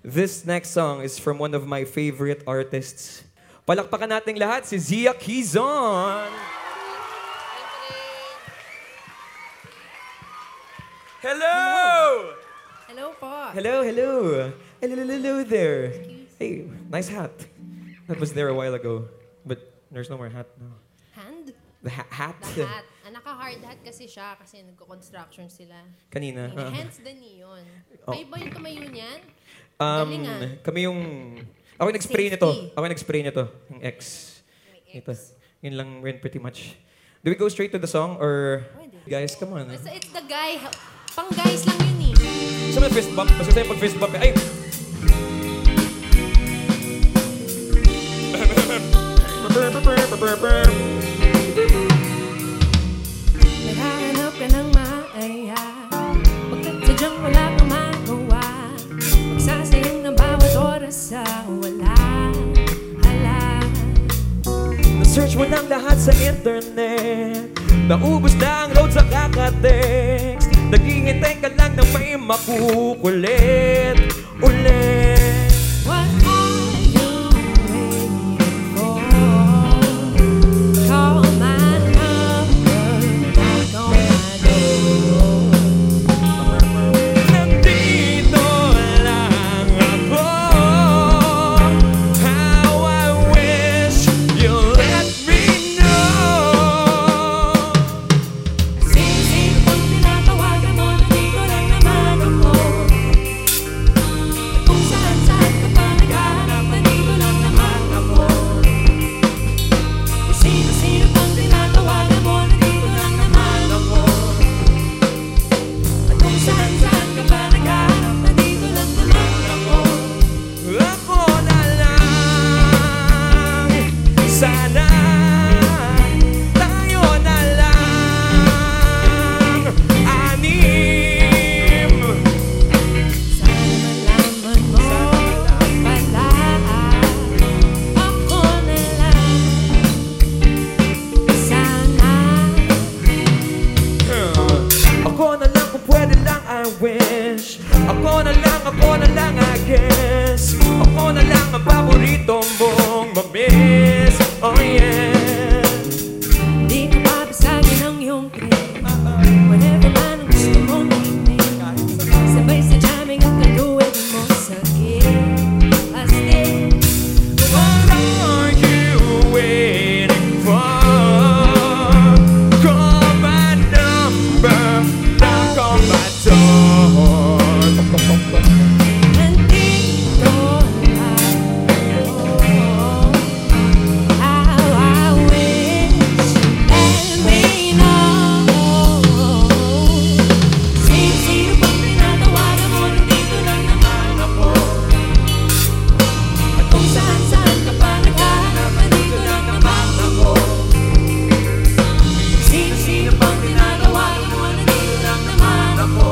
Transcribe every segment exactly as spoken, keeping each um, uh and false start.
This next song is from one of my favorite artists. Palakpakan nating lahat si Zia Quezon. Hello! Hello po. Hello, hello. Hello, hello, hello there. Hey, nice hat. That was there a while ago, but there's no more hat now. Hand? The ha- hat? The hat. Ah, naka-hard hat kasi siya kasi nagko-construction sila. Kanina. Uh, uh, Hence the neon. Oh. Kayo ba yung tumayo niyan? Um, Galing ah. kami yung... Ako yung nag-spray nito. Safety. Ako yung nag-spray nito. Yung X. May Ito. X. Yun lang rin pretty much. Do we go straight to the song or... Pwede. Guys, come on. Basta it's the guy. Pang guys lang yun eh. Gusto mo yung fist bump? Basta sa'yo pag fist bump. Ay! Naghahanap ka ng maaya, pagkat sadyang wala kang magawa, magsasayang ng bawat oras sa wala, hala. Na-search mo ng lahat sa internet, naubos na ang load sa kakatext, naghihintay ka lang na may makukulit ulit. What are you waiting for? Call my number, knock on my door. Nandito lang ako. How I wish you let me know. Sino-sino pang tinatawagan mo, nandito lang naman ako. At kung saan-saan ka pa naghahanap, nandito lang naman ako. Kung sino-sino pang tinatawagan mo, nandito lang naman ako. At kung saan-saan ka pa naghahanap, nandito lang naman ako. Ako na lang. Sana tayo na lang. Anim. Sana malaman mo pala, ako na lang. Sana. Ako na lang kung pwede lang, I wish. Ako na lang, ako na lang, I guess. Ako na lang ang paborito mong mamiss. Oh yeah. Di ko babasagin ang iyong trip. Whatever man ang gusto mong inig, sabay sa jamming at kaluwag mo sakit. Astig. What are you waiting for? Call my number, knock on my door. Nandito lang ako. How I wish let me know. Sino-sino pang tinatawagan mo, nandito lang naman ako. At kung saan-saan ka pa naghahanap, nandito lang naman ako. Sino-sino pang tinatawagan mo, nandito lang naman ako.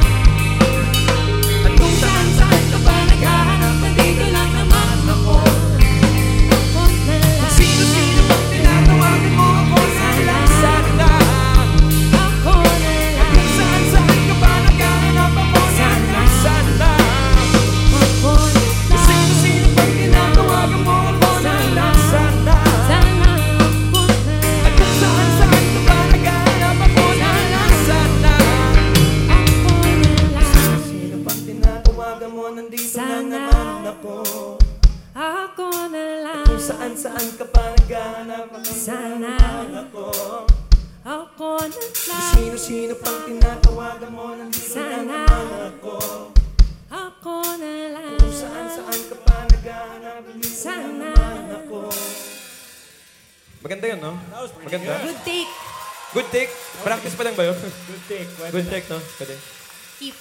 At kung saan-saan ka pa naghahanap, nandito lang naman ako. Ako na lang. Sino-sino pang tinatawagan mo, ako na lang. Sana. Ako na lang. Saan-saan ka pa naghahanap, ako na lang. Sana. Ako na lang. Sino-sino pang tinatawagan mo, ako na lang. Sana. Sana ako na At lang. kung saan-saan ka pa naghahanap, ako na lang. Sana. Ako na lang. Sino pang tinatawagan mo, nandito lang Sana. naman ako. Ako na lang. Kung saan-saan ka pa naghahanap, ako na Sana. naman ako. Ako na lang. Sino-sino pang tinatawagan mo, nandito lang Sana. naman ako. Ako na lang. Kung saan-saan ka pa naghahanap, nandito lang Sana. naman ako. Maganda yun, no? Maganda. Good take. Good take. Practice pa lang ba yun? Good take. Good take, no? Pwede. Keep.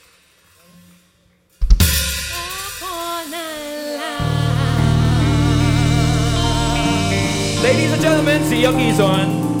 Ako na lang. Ladies and gentlemen, Zia Quezon.